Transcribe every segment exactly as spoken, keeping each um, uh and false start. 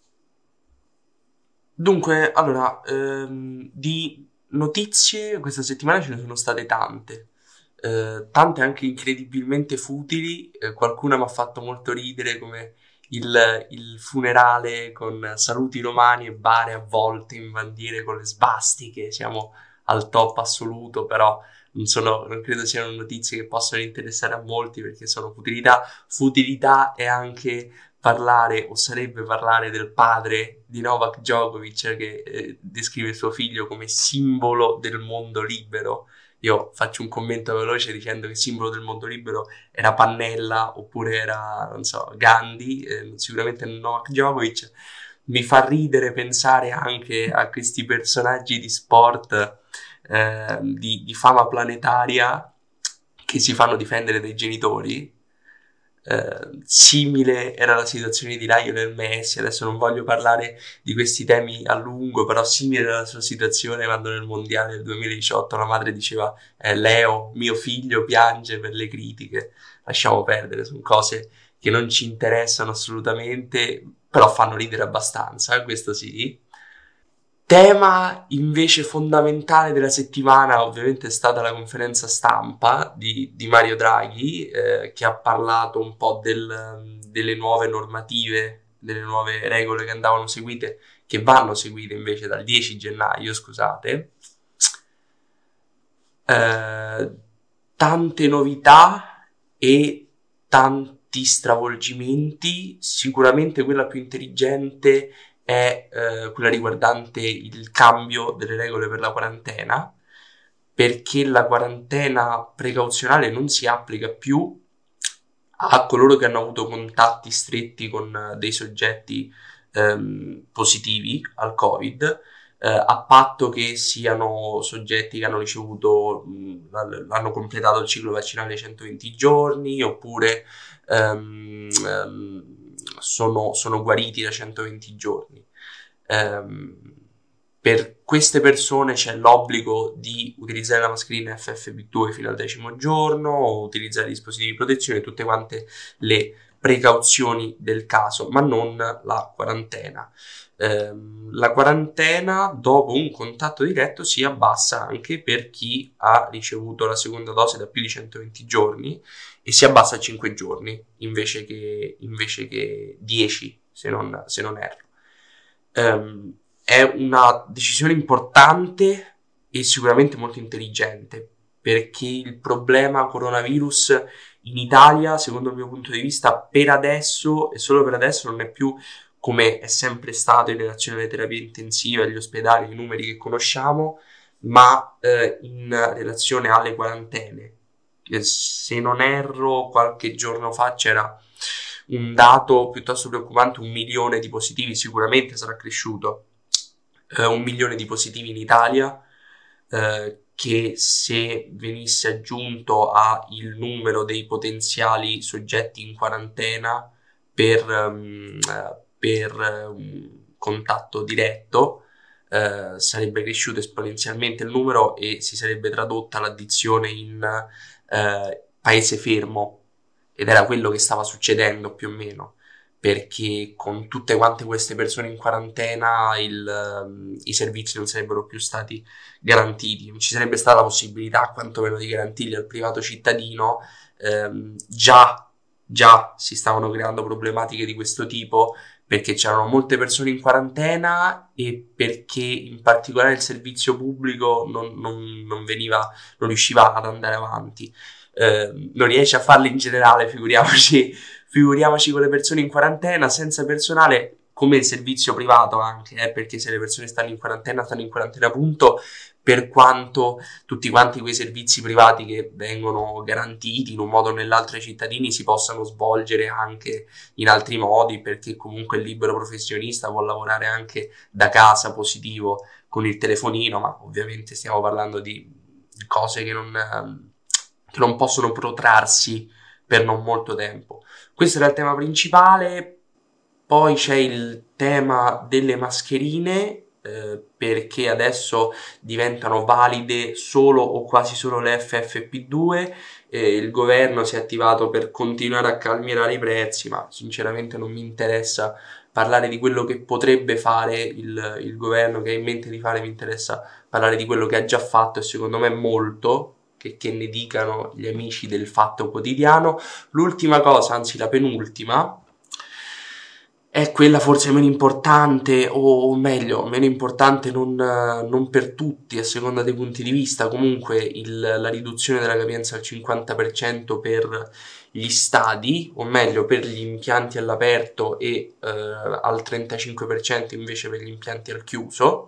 Dunque, allora, ehm, di notizie questa settimana ce ne sono state tante, eh, tante anche incredibilmente futili, eh, qualcuna mi ha fatto molto ridere come il, il funerale con saluti romani e bare avvolte in bandiere con le svastiche, siamo al top assoluto, però non sono, non credo siano notizie che possano interessare a molti perché sono futilità. Futilità è anche parlare o sarebbe parlare del padre di Novak Djokovic che eh, descrive suo figlio come simbolo del mondo libero. Io faccio un commento veloce dicendo che simbolo del mondo libero era Pannella oppure era, non so, Gandhi, eh, sicuramente Novak Djokovic. Mi fa ridere pensare anche a questi personaggi di sport eh, di, di fama planetaria che si fanno difendere dai genitori. Eh, simile era la situazione di Lionel Messi. Adesso non voglio parlare di questi temi a lungo, però simile era la sua situazione quando nel mondiale del duemiladiciotto la madre diceva eh, Leo, mio figlio piange per le critiche. Lasciamo perdere, sono cose che non ci interessano assolutamente, però fanno ridere abbastanza, eh, questo sì. Tema invece fondamentale della settimana ovviamente è stata la conferenza stampa di, di Mario Draghi, eh, che ha parlato un po' del, delle nuove normative, delle nuove regole che andavano seguite, che vanno seguite invece dal dieci gennaio, scusate. Eh, Tante novità e tanti stravolgimenti. Sicuramente quella più intelligente è eh, quella riguardante il cambio delle regole per la quarantena, perché la quarantena precauzionale non si applica più a coloro che hanno avuto contatti stretti con eh, dei soggetti ehm, positivi al Covid, eh, a patto che siano soggetti che hanno ricevuto, mh, hanno completato il ciclo vaccinale centoventi giorni, oppure ehm, ehm, sono, sono guariti da centoventi giorni. Ehm, per queste persone c'è l'obbligo di utilizzare la mascherina F F P due fino al decimo giorno, utilizzare dispositivi di protezione, tutte quante le precauzioni del caso, ma non la quarantena. Ehm, la quarantena dopo un contatto diretto si abbassa anche per chi ha ricevuto la seconda dose da più di centoventi giorni e si abbassa a cinque giorni invece che, invece che dieci, se non, se non erro. Ehm, è una decisione importante e sicuramente molto intelligente, perché il problema coronavirus in Italia, secondo il mio punto di vista, per adesso e solo per adesso non è più come è sempre stato in relazione alle terapie intensive, agli ospedali, ai numeri che conosciamo, ma eh, in relazione alle quarantene. Eh, Se non erro, qualche giorno fa c'era un dato piuttosto preoccupante: un milione di positivi, sicuramente sarà cresciuto, eh, un milione di positivi in Italia, eh, che se venisse aggiunto al numero dei potenziali soggetti in quarantena per, um, per um, contatto diretto, eh, sarebbe cresciuto esponenzialmente il numero e si sarebbe tradotta l'addizione in eh, paese fermo, ed era quello che stava succedendo più o meno, perché con tutte quante queste persone in quarantena il, um, i servizi non sarebbero più stati garantiti, non ci sarebbe stata la possibilità quantomeno di garantirli al privato cittadino. ehm, già, già si stavano creando problematiche di questo tipo perché c'erano molte persone in quarantena e perché in particolare il servizio pubblico non, non, non veniva, non riusciva ad andare avanti. Eh, non riesce a farlo in generale, figuriamoci, figuriamoci con le persone in quarantena, senza personale, come il servizio privato anche, eh, perché se le persone stanno in quarantena, stanno in quarantena punto, per quanto tutti quanti quei servizi privati che vengono garantiti in un modo o nell'altro ai cittadini si possano svolgere anche in altri modi, perché comunque il libero professionista può lavorare anche da casa, positivo, con il telefonino, ma ovviamente stiamo parlando di cose che non, ehm, che non possono protrarsi per non molto tempo. Questo era il tema principale. Poi c'è il tema delle mascherine, eh, perché adesso diventano valide solo o quasi solo le F F P due, eh, il governo si è attivato per continuare a calmierare i prezzi, ma sinceramente non mi interessa parlare di quello che potrebbe fare il, il governo, che ha in mente di fare, mi interessa parlare di quello che ha già fatto, e secondo me molto, che, che ne dicano gli amici del Fatto Quotidiano. L'ultima cosa, anzi la penultima, è quella forse meno importante, o meglio, meno importante non, non per tutti, a seconda dei punti di vista. Comunque il, la riduzione della capienza al cinquanta per cento per gli stadi, o meglio per gli impianti all'aperto, e eh, al trentacinque per cento invece per gli impianti al chiuso.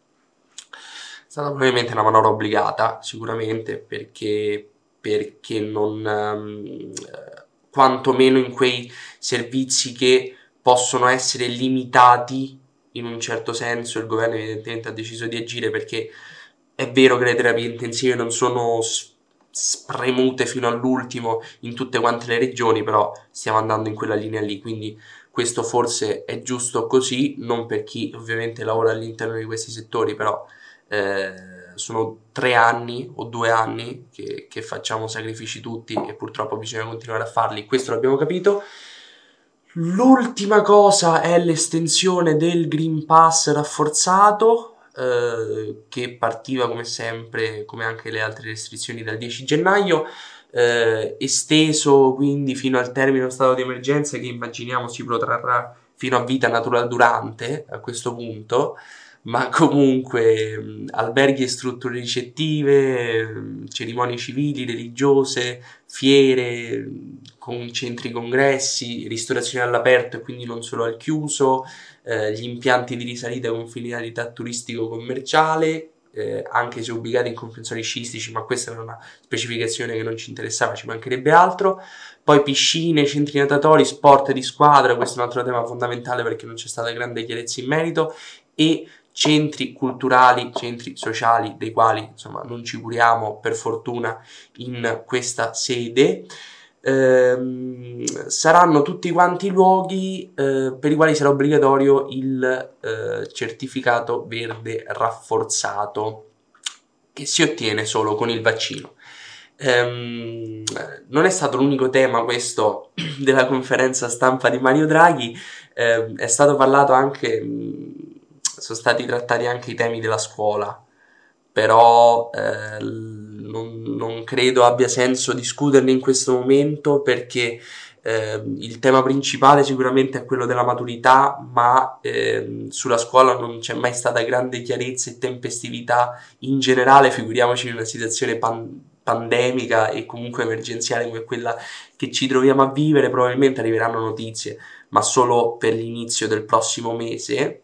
È stata probabilmente una manovra obbligata, sicuramente, perché, perché non, ehm, quantomeno in quei servizi che possono essere limitati in un certo senso, il governo evidentemente ha deciso di agire, perché è vero che le terapie intensive non sono spremute fino all'ultimo in tutte quante le regioni, però stiamo andando in quella linea lì, quindi questo forse è giusto così, non per chi ovviamente lavora all'interno di questi settori, però eh, sono tre anni o due anni che, che facciamo sacrifici tutti, e purtroppo bisogna continuare a farli, questo l'abbiamo capito. L'ultima cosa è l'estensione del Green Pass rafforzato, eh, che partiva come sempre, come anche le altre restrizioni, dal dieci gennaio, eh, esteso quindi fino al termine dello stato di emergenza, che immaginiamo si protrarrà fino a vita natural durante a questo punto, ma comunque mh, alberghi e strutture ricettive, mh, cerimonie civili, religiose, fiere, mh, con centri congressi, ristorazione all'aperto e quindi non solo al chiuso, eh, gli impianti di risalita con finalità turistico-commerciale, eh, anche se ubicati in comprensori sciistici, ma questa è una specificazione che non ci interessava, ci mancherebbe altro. Poi piscine, centri natatori, sport di squadra, questo è un altro tema fondamentale perché non c'è stata grande chiarezza in merito, e centri culturali, centri sociali, dei quali insomma non ci curiamo per fortuna in questa sede. Ehm, saranno tutti quanti luoghi eh, per i quali sarà obbligatorio il eh, certificato verde rafforzato, che si ottiene solo con il vaccino. Ehm, non è stato l'unico tema questo della conferenza stampa di Mario Draghi, ehm, è stato parlato anche, mh, sono stati trattati anche i temi della scuola, però eh, non, non credo abbia senso discuterne in questo momento, perché eh, il tema principale sicuramente è quello della maturità, ma eh, sulla scuola non c'è mai stata grande chiarezza e tempestività in generale, figuriamoci in una situazione pan- pandemica e comunque emergenziale come quella che ci troviamo a vivere. Probabilmente arriveranno notizie, ma solo per l'inizio del prossimo mese.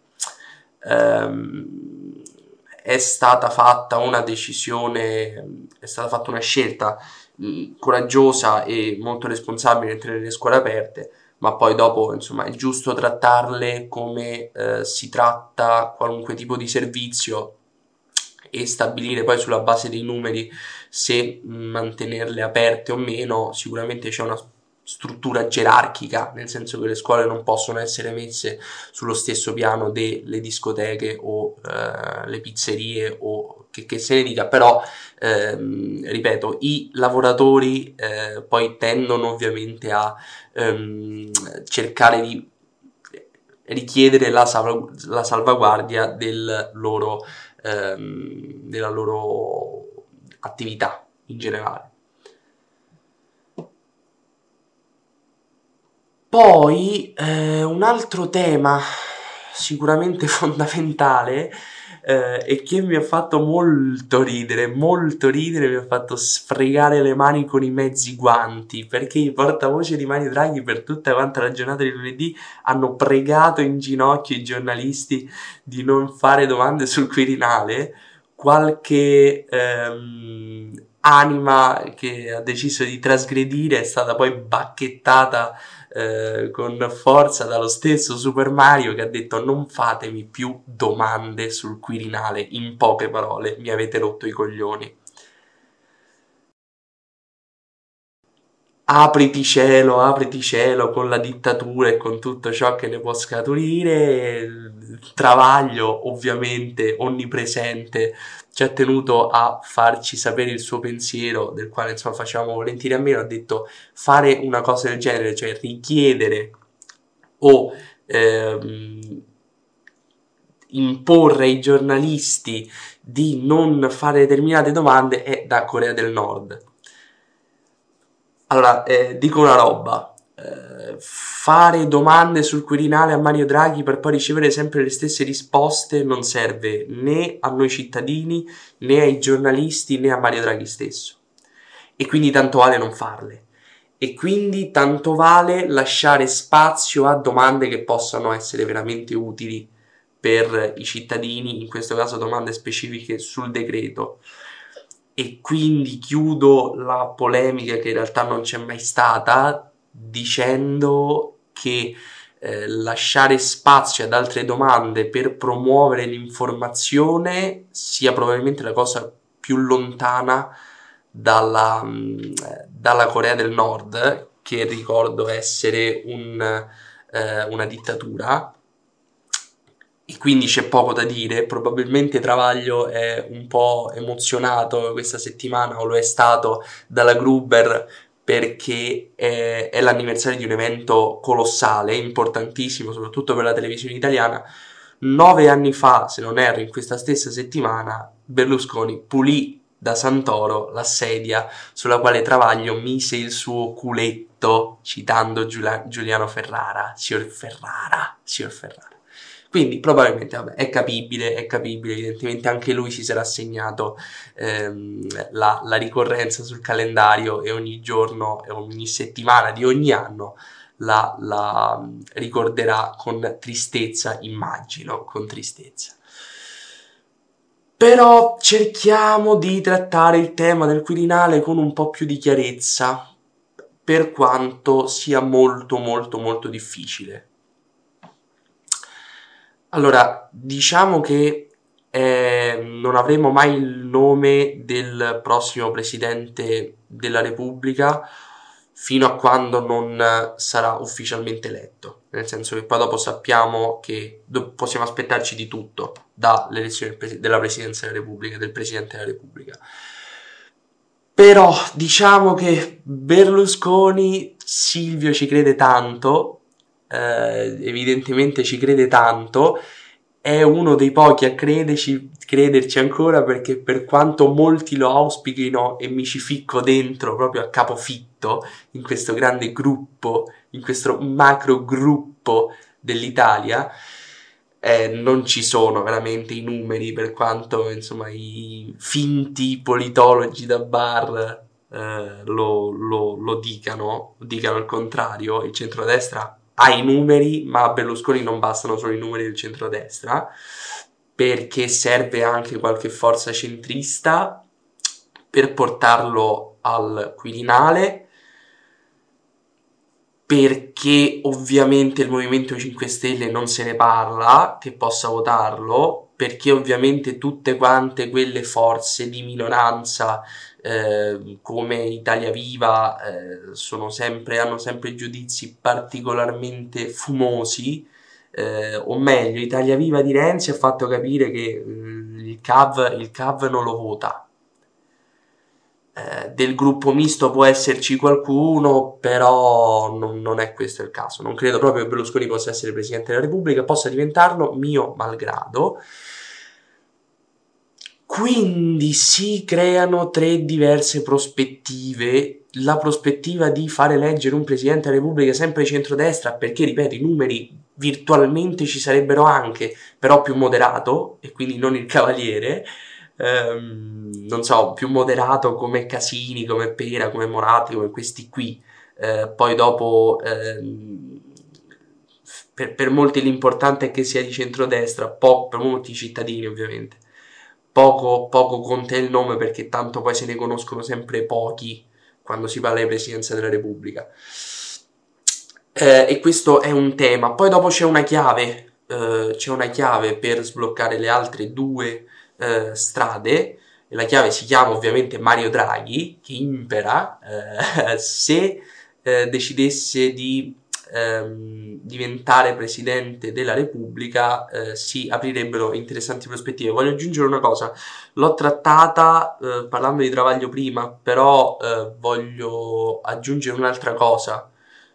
Ehm, è stata fatta una decisione, è stata fatta una scelta mh, coraggiosa e molto responsabile nel tenere le scuole aperte, ma poi dopo insomma è giusto trattarle come eh, si tratta qualunque tipo di servizio, e stabilire poi sulla base dei numeri se mantenerle aperte o meno. Sicuramente c'è una struttura gerarchica, nel senso che le scuole non possono essere messe sullo stesso piano delle discoteche o eh, le pizzerie o che, che se ne dica, però ehm, ripeto, i lavoratori eh, poi tendono ovviamente a ehm, cercare di richiedere la, salv- la salvaguardia del loro, ehm, della loro attività in generale. Poi eh, un altro tema sicuramente fondamentale, eh, e che mi ha fatto molto ridere, molto ridere, mi ha fatto sfregare le mani con i mezzi guanti, perché i portavoce di Mario Draghi per tutta quanta la giornata di lunedì hanno pregato in ginocchio i giornalisti di non fare domande sul Quirinale. Qualche ehm, anima che ha deciso di trasgredire è stata poi bacchettata eh, con forza dallo stesso Super Mario, che ha detto: non fatemi più domande sul Quirinale, in poche parole mi avete rotto i coglioni. apriti cielo, apriti cielo con la dittatura e con tutto ciò che ne può scaturire. Travaglio, ovviamente, onnipresente, ci ha tenuto a farci sapere il suo pensiero, del quale insomma facevamo volentieri a meno. Ha detto: fare una cosa del genere, cioè richiedere o ehm, imporre ai giornalisti di non fare determinate domande, è da Corea del Nord. Allora, eh, dico una roba: eh, fare domande sul Quirinale a Mario Draghi per poi ricevere sempre le stesse risposte non serve né a noi cittadini, né ai giornalisti, né a Mario Draghi stesso. E quindi tanto vale non farle. E quindi tanto vale lasciare spazio a domande che possano essere veramente utili per i cittadini, in questo caso domande specifiche sul decreto. E quindi chiudo la polemica, che in realtà non c'è mai stata, dicendo che eh, lasciare spazio ad altre domande per promuovere l'informazione sia probabilmente la cosa più lontana dalla, dalla Corea del Nord, che ricordo essere un, eh, una dittatura. E quindi c'è poco da dire. Probabilmente Travaglio è un po' emozionato questa settimana, o lo è stato, dalla Gruber, perché è, è l'anniversario di un evento colossale, importantissimo, soprattutto per la televisione italiana. Nove anni fa, se non erro, in questa stessa settimana, Berlusconi pulì da Santoro la sedia sulla quale Travaglio mise il suo culetto, citando Giulia- Giuliano Ferrara. Signor Ferrara, signor Ferrara. Quindi probabilmente vabbè, è capibile, è capibile, evidentemente anche lui si sarà segnato ehm, la, la ricorrenza sul calendario, e ogni giorno e ogni settimana di ogni anno la, la ricorderà con tristezza, immagino, con tristezza. Però cerchiamo di trattare il tema del Quirinale con un po' più di chiarezza, per quanto sia molto molto molto difficile. Allora, diciamo che eh, non avremo mai il nome del prossimo Presidente della Repubblica fino a quando non sarà ufficialmente eletto, nel senso che poi dopo sappiamo che do- possiamo aspettarci di tutto dall'elezione del presi- della Presidenza della Repubblica, del Presidente della Repubblica. Però diciamo che Berlusconi, Silvio ci crede tanto, eh, evidentemente ci crede tanto, è uno dei pochi a crederci, crederci ancora, perché per quanto molti lo auspichino, e mi ci ficco dentro proprio a capofitto, in questo grande gruppo, in questo macro gruppo dell'Italia, eh, non ci sono veramente i numeri, per quanto insomma i finti politologi da bar eh, lo, lo, lo dicano, dicano il contrario. Il centrodestra ha i numeri, ma a Berlusconi non bastano solo i numeri del centrodestra, perché serve anche qualche forza centrista per portarlo al Quirinale, perché ovviamente il Movimento cinque Stelle non se ne parla che possa votarlo, perché ovviamente tutte quante quelle forze di minoranza eh, come Italia Viva eh, sono sempre, hanno sempre giudizi particolarmente fumosi, eh, o meglio, Italia Viva di Renzi ha fatto capire che eh, il C A V, il C A V non lo vota. Eh, del gruppo misto può esserci qualcuno, però non, non è questo il caso. Non credo proprio che Berlusconi possa essere Presidente della Repubblica, possa diventarlo mio malgrado. Quindi si creano tre diverse prospettive. La prospettiva di fare eleggere un Presidente della Repubblica sempre di centrodestra, perché ripeto, i numeri virtualmente ci sarebbero anche, però più moderato, e quindi non il Cavaliere. Ehm, non so, più moderato come Casini, come Pera, come Moratti, come questi qui. Eh, poi dopo ehm, per, per molti l'importante è che sia di centrodestra, po- per molti cittadini ovviamente. Poco, poco conta il nome, perché tanto poi se ne conoscono sempre pochi quando si parla di Presidenza della Repubblica. Eh, e questo è un tema. Poi dopo c'è una chiave, eh, c'è una chiave per sbloccare le altre due eh, strade, e la chiave si chiama ovviamente Mario Draghi, che impera. Eh, se eh, decidesse di ehm, diventare Presidente della Repubblica, eh, si aprirebbero interessanti prospettive. Voglio aggiungere una cosa, l'ho trattata eh, parlando di Travaglio prima, però eh, voglio aggiungere un'altra cosa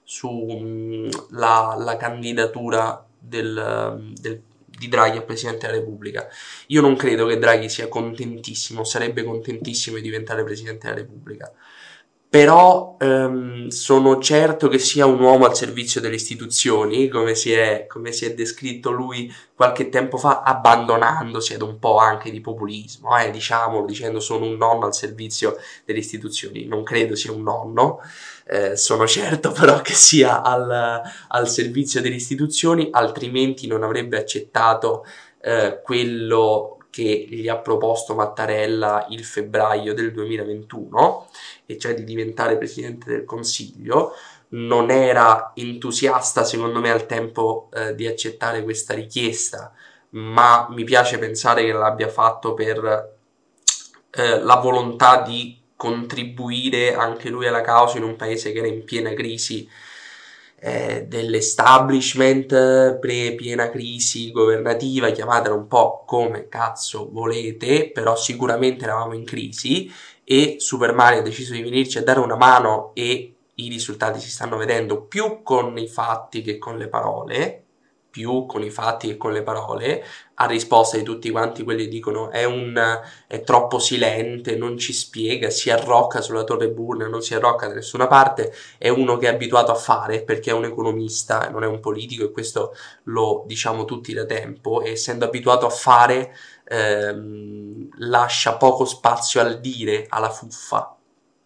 sulla la candidatura del, del, di Draghi a Presidente della Repubblica. Io non credo che Draghi sia contentissimo, sarebbe contentissimo di diventare Presidente della Repubblica, però ehm, sono certo che sia un uomo al servizio delle istituzioni, come si è, come si è descritto lui qualche tempo fa, abbandonandosi ad un po' anche di populismo, eh, diciamolo, dicendo sono un nonno al servizio delle istituzioni. Non credo sia un nonno, eh, sono certo però che sia al, al servizio delle istituzioni, altrimenti non avrebbe accettato eh, quello che gli ha proposto Mattarella il febbraio del duemilaventuno, e cioè di diventare Presidente del Consiglio. Non era entusiasta, secondo me, al tempo eh, di accettare questa richiesta, ma mi piace pensare che l'abbia fatto per eh, la volontà di contribuire anche lui alla causa in un paese che era in piena crisi eh, dell'establishment, pre piena crisi governativa, chiamatela un po' come cazzo volete, però sicuramente eravamo in crisi, e Super Mario ha deciso di venirci a dare una mano e i risultati si stanno vedendo più con i fatti che con le parole, più con i fatti che con le parole, a risposta di tutti quanti quelli che dicono è, un, è troppo silente, non ci spiega, si arrocca sulla torre Burner, non si arrocca da nessuna parte. È uno che è abituato a fare perché è un economista, non è un politico, e questo lo diciamo tutti da tempo, e essendo abituato a fare ehm, lascia poco spazio al dire, alla fuffa.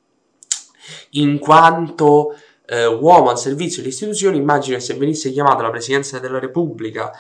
In quanto eh, uomo al servizio delle istituzioni, immagino che se venisse chiamato alla Presidenza della Repubblica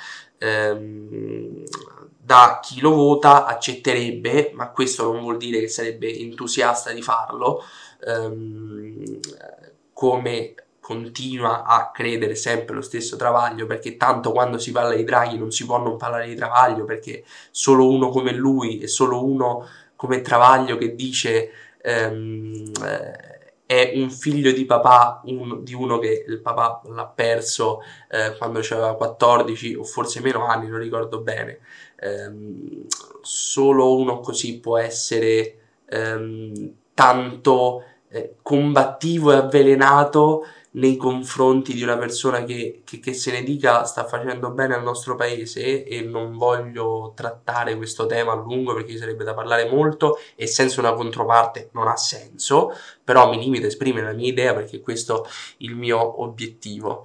ehm, da chi lo vota accetterebbe, ma questo non vuol dire che sarebbe entusiasta di farlo, ehm, come continua a credere sempre lo stesso Travaglio, perché tanto quando si parla di Draghi non si può non parlare di Travaglio, perché solo uno come lui e solo uno come Travaglio che dice ehm, eh, è un figlio di papà, un, di uno che il papà l'ha perso eh, quando aveva quattordici o forse meno anni, non ricordo bene. Ehm, solo uno così può essere ehm, tanto eh, combattivo e avvelenato nei confronti di una persona che, che, che se ne dica sta facendo bene al nostro paese. E non voglio trattare questo tema a lungo perché ci sarebbe da parlare molto e senza una controparte non ha senso, però mi limito a esprimere la mia idea perché questo è il mio obiettivo.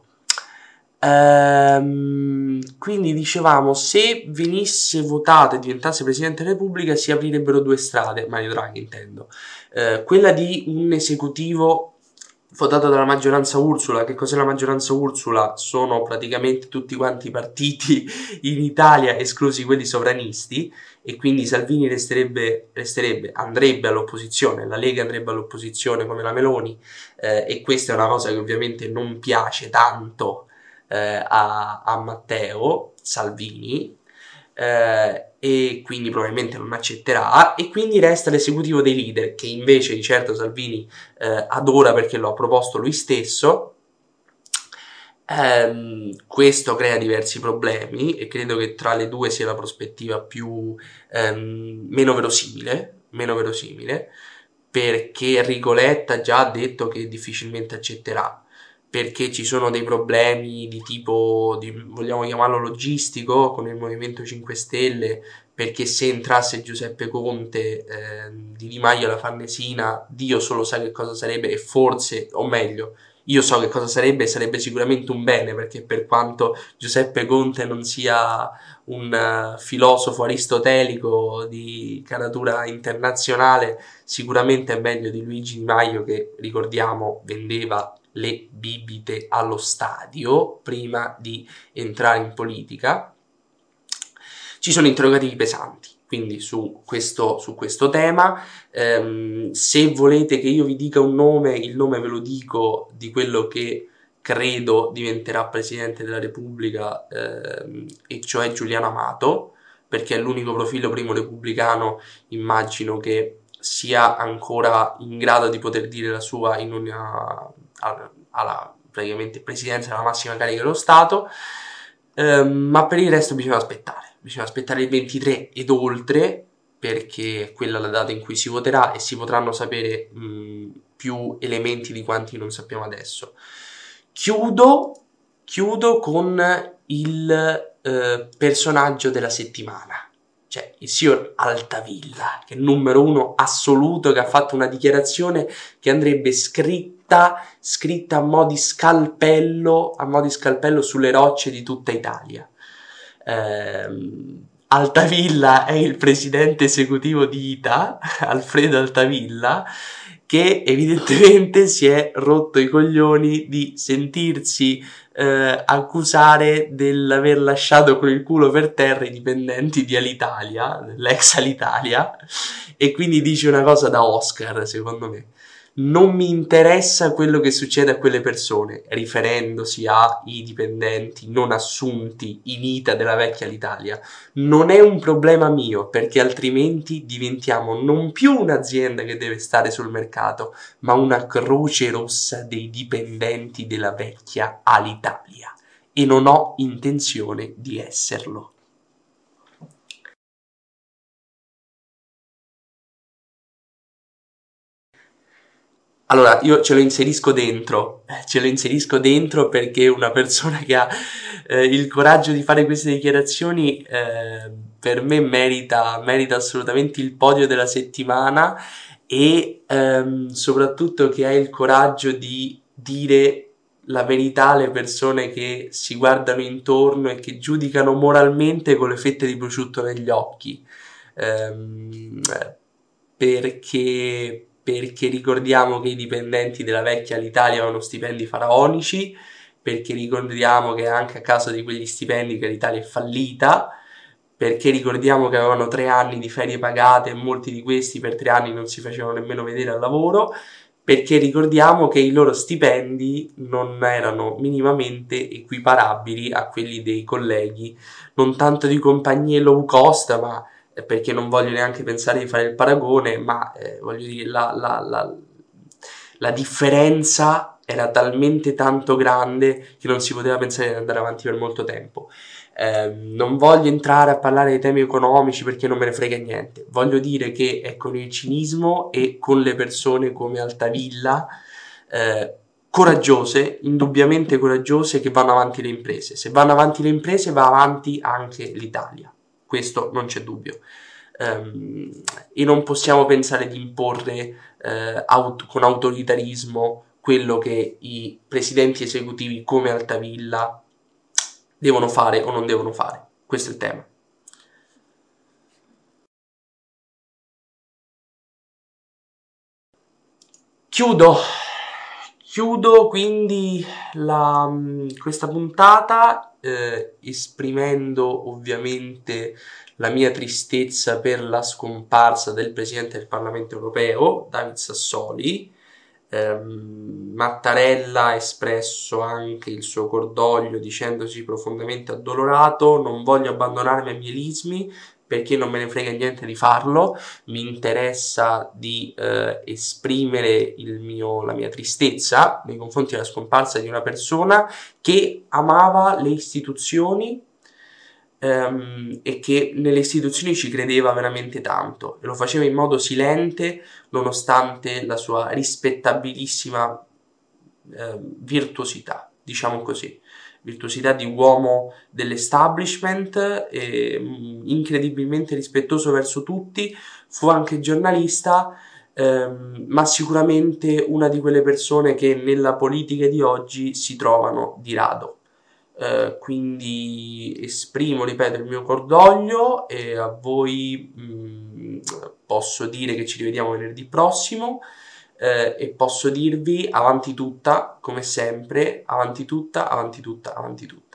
Ehm, quindi dicevamo, se venisse votato e diventasse Presidente della Repubblica si aprirebbero due strade, Mario Draghi intendo, eh, quella di un esecutivo votato dalla maggioranza Ursula. Che cos'è la maggioranza Ursula? Sono praticamente tutti quanti i partiti in Italia, esclusi quelli sovranisti, e quindi Salvini resterebbe, resterebbe andrebbe all'opposizione, la Lega andrebbe all'opposizione come la Meloni, eh, e questa è una cosa che ovviamente non piace tanto eh, a, a Matteo Salvini, eh, e quindi probabilmente non accetterà, e quindi resta l'esecutivo dei leader, che invece di certo Salvini eh, adora perché lo ha proposto lui stesso. Ehm, questo crea diversi problemi e credo che tra le due sia la prospettiva più ehm, meno verosimile, meno verosimile, perché Enrico Letta già ha detto che difficilmente accetterà, perché ci sono dei problemi di tipo, di, vogliamo chiamarlo logistico, con il Movimento cinque Stelle, perché se entrasse Giuseppe Conte eh, di Di Maio alla Farnesina, Dio solo sa che cosa sarebbe, e forse, o meglio, io so che cosa sarebbe, sarebbe sicuramente un bene, perché per quanto Giuseppe Conte non sia un uh, filosofo aristotelico di caratura internazionale, sicuramente è meglio di Luigi Di Maio, che ricordiamo vendeva le bibite allo stadio prima di entrare in politica. Ci sono interrogativi pesanti quindi su questo, su questo tema. Ehm, se volete che io vi dica un nome, il nome ve lo dico, di quello che credo diventerà Presidente della Repubblica, ehm, e cioè Giuliano Amato, perché è l'unico profilo primo repubblicano, immagino, che sia ancora in grado di poter dire la sua in una, alla praticamente presidenza della massima carica dello Stato, ehm, ma per il resto bisogna aspettare, bisogna aspettare il ventitré ed oltre, perché è quella la data in cui si voterà e si potranno sapere mh, più elementi di quanti non sappiamo adesso. Chiudo, chiudo con il eh, personaggio della settimana, cioè il signor Altavilla, che è il numero uno assoluto, che ha fatto una dichiarazione che andrebbe scritta, scritta a mo' di scalpello, a mo' di scalpello sulle rocce di tutta Italia. Ehm, Altavilla è il presidente esecutivo di I T A, Alfredo Altavilla, che evidentemente si è rotto i coglioni di sentirsi eh, accusare dell'aver lasciato con il culo per terra i dipendenti di Alitalia, dell'ex Alitalia, e quindi dice una cosa da Oscar, secondo me. Non mi interessa quello che succede a quelle persone, riferendosi ai dipendenti non assunti in I T A della vecchia Alitalia. Non è un problema mio, perché altrimenti diventiamo non più un'azienda che deve stare sul mercato, ma una croce rossa dei dipendenti della vecchia Alitalia. E non ho intenzione di esserlo. Allora, io ce lo inserisco dentro, eh, ce lo inserisco dentro perché una persona che ha eh, il coraggio di fare queste dichiarazioni eh, per me merita, merita assolutamente il podio della settimana e ehm, soprattutto che ha il coraggio di dire la verità alle persone che si guardano intorno e che giudicano moralmente con le fette di prosciutto negli occhi. Ehm, perché, perché ricordiamo che i dipendenti della vecchia Alitalia avevano stipendi faraonici, perché ricordiamo che anche a causa di quegli stipendi che l'Italia è fallita, perché ricordiamo che avevano tre anni di ferie pagate e molti di questi per tre anni non si facevano nemmeno vedere al lavoro, perché ricordiamo che i loro stipendi non erano minimamente equiparabili a quelli dei colleghi, non tanto di compagnie low cost, ma perché non voglio neanche pensare di fare il paragone, ma eh, voglio dire, la, la, la, la differenza era talmente tanto grande che non si poteva pensare di andare avanti per molto tempo. Eh, non voglio entrare a parlare dei temi economici perché non me ne frega niente. Voglio dire che è con il cinismo e con le persone come Altavilla, eh, coraggiose, indubbiamente coraggiose, che vanno avanti le imprese. Se vanno avanti le imprese, va avanti anche l'Italia. Questo non c'è dubbio. Um, e non possiamo pensare di imporre eh, aut- con autoritarismo quello che i presidenti esecutivi come Altavilla devono fare o non devono fare. Questo è il tema. Chiudo, chiudo quindi la, questa puntata eh, esprimendo ovviamente la mia tristezza per la scomparsa del Presidente del Parlamento Europeo, David Sassoli. Um, Mattarella ha espresso anche il suo cordoglio dicendosi profondamente addolorato: non voglio abbandonarmi ai miei ismi perché non me ne frega niente di farlo, mi interessa di eh, esprimere il mio, la mia tristezza nei confronti della scomparsa di una persona che amava le istituzioni ehm, e che nelle istituzioni ci credeva veramente tanto e lo faceva in modo silente nonostante la sua rispettabilissima eh, virtuosità, diciamo così, virtuosità di uomo dell'establishment, e, mh, incredibilmente rispettoso verso tutti, fu anche giornalista, ehm, ma sicuramente una di quelle persone che nella politica di oggi si trovano di rado. Uh, quindi esprimo, ripeto, il mio cordoglio e a voi mh, posso dire che ci rivediamo venerdì prossimo uh, e posso dirvi avanti tutta, come sempre, avanti tutta, avanti tutta, avanti tutta.